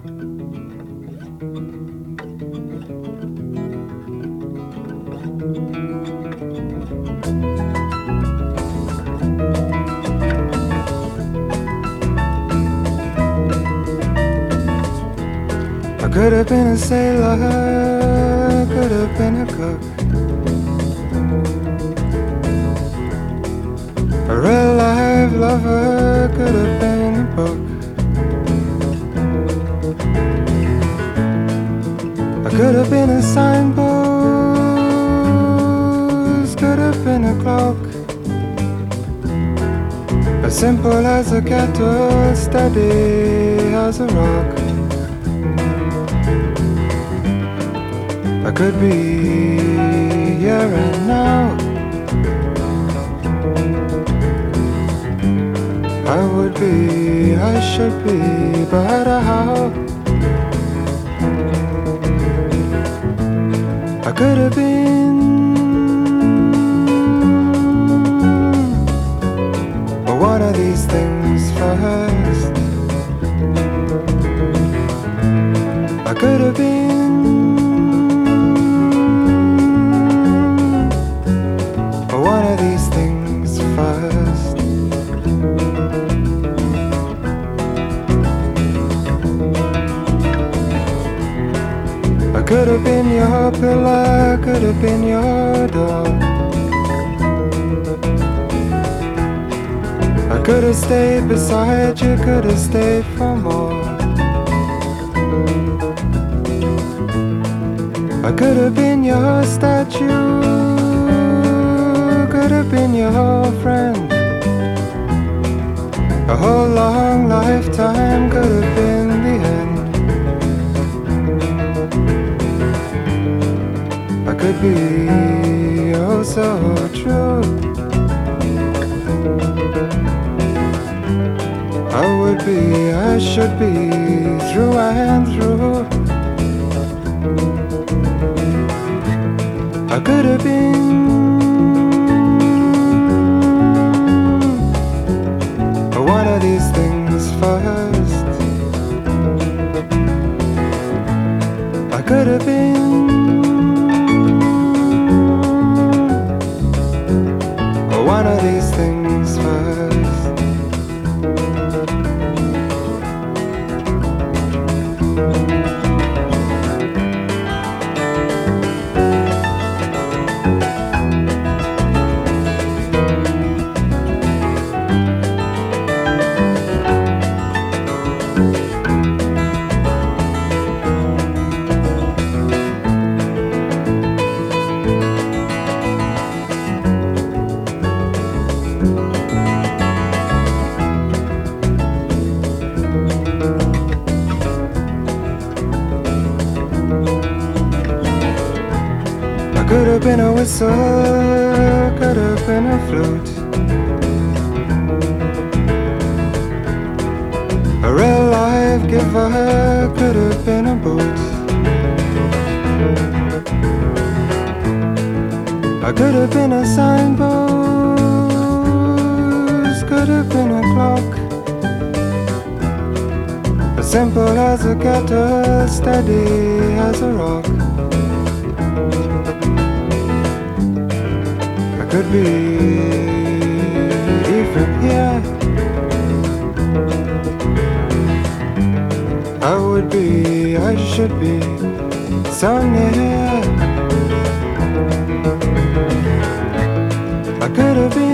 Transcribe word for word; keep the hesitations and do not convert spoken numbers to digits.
I could have been a sailor, could have been a cook, a real life lover, could have been a book. I could have been a signpost, could have been a cloak, as simple as a kettle, steady as a rock. I could be here and now. I would be, I should be, but how? I could have been, but one of these things first. I could have been, but one of these things first. I could have been your pillar, could have been your door. I could have stayed beside you, could have stayed for more. I could have been your statue, could have been your friend. A whole long lifetime could have been the end. I could be oh so true. I would be, I should be, through and through. I could have been, one of these things first. I could have been, one of these things first. Could have been a whistle, could have been a flute, a real life giver, could have been a boot. I could have been a signpost, could have been a clock, as simple as a kettle, steady as a rock. Could be even here. I would be, I should be, so near. I could have been